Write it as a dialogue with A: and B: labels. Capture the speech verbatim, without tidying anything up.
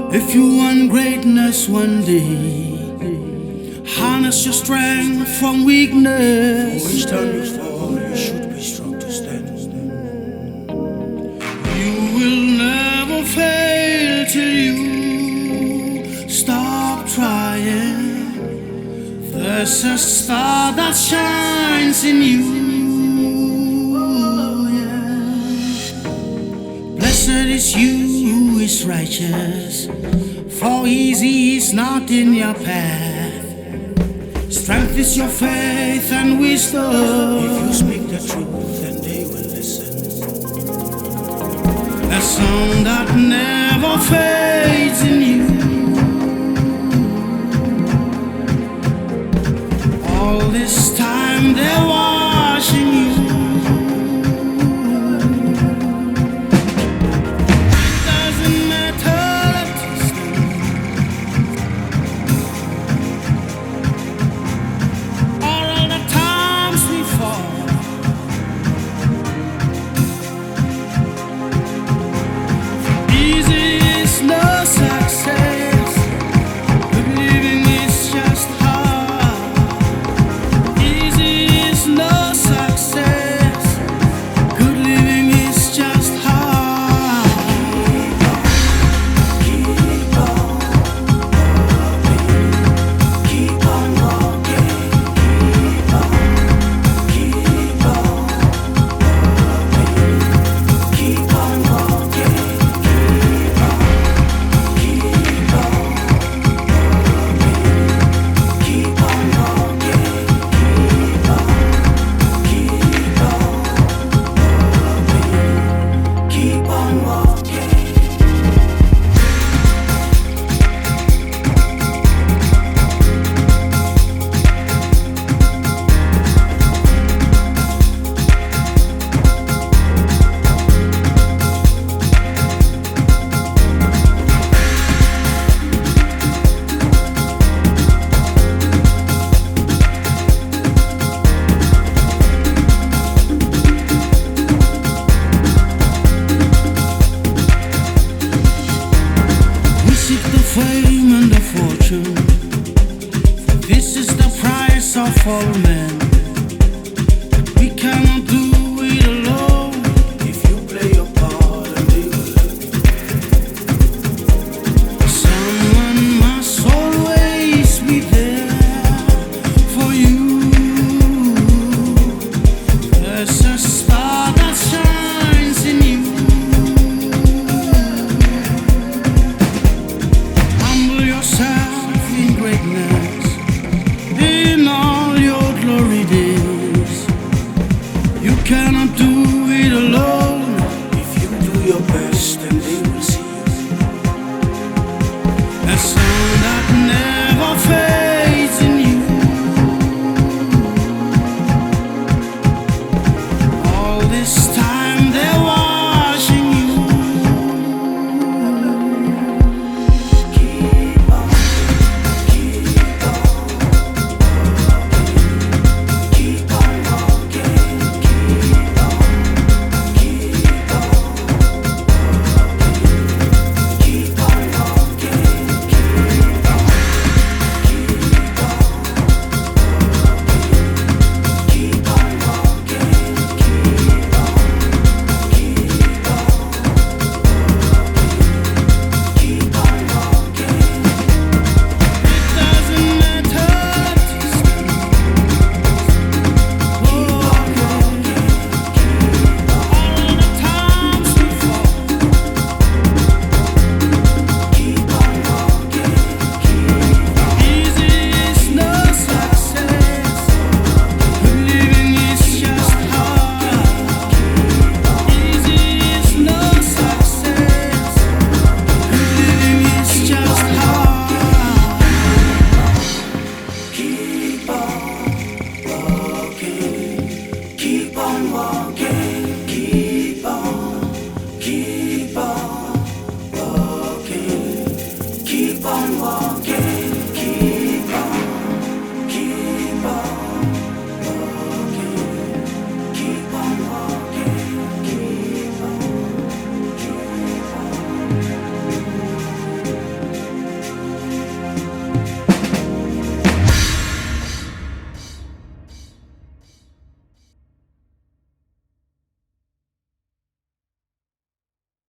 A: If you want greatness one day, harness your strength from weakness.
B: For each time you fall, you should be strong to stand.
A: You will never fail till you stop trying. There's a star that shines in you. Blessed is you who is righteous, for easy is not in your path. Strength is your faith and wisdom.
B: If you speak the truth, then they will listen.
A: A song that never fades in you. All this time there was